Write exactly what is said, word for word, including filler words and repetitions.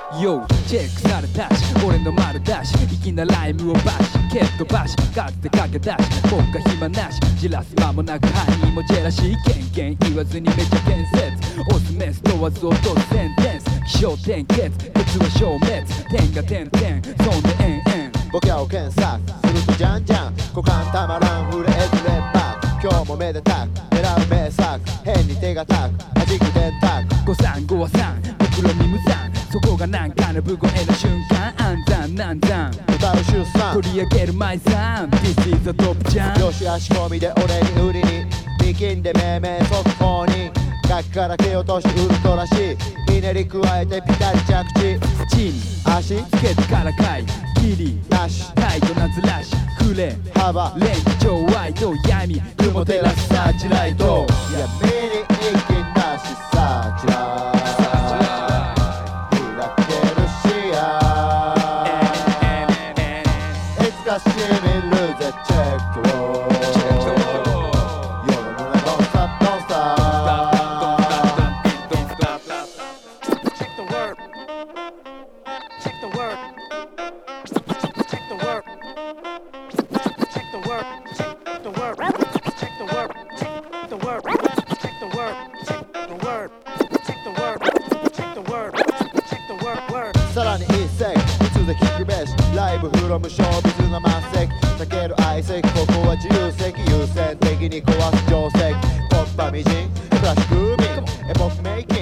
Yo チェックされたし俺の丸出し粋なライムをバシ蹴っ飛ばし数で駆け出し僕が暇なしじらす間もなく犯人もジェラシーケンケン言わずにめちゃ建設オスメス問わず落とすセンテンス気象転結鉄は消滅点が点々そんで円々 ボケを検索するとじゃんじゃん股間たまらん震えず連発今日もめでたく狙う名作変に手がたく弾く電卓ごさんごはさん僕らに無残そこがなんかの武声の瞬間暗算難産歌う出産取り上げるマイさん This is a top じゃんよし足込みで俺に売りに力んで命名速報に楽から蹴落としウルトラしひねり加えてピタリ着地地に足つけてからかいギリなしタイトなずらしくれ幅レンジ超ワイド闇雲照らすサーチライト闇に息なしサーチライト開ける視野いつかしみるぜチェックをさらに一席いつで聞くべしライブフロムショービズの満席避ける相席ここは自由席優先的に壊す定石ポッパみじんクラッシュグーミンエポックメイキング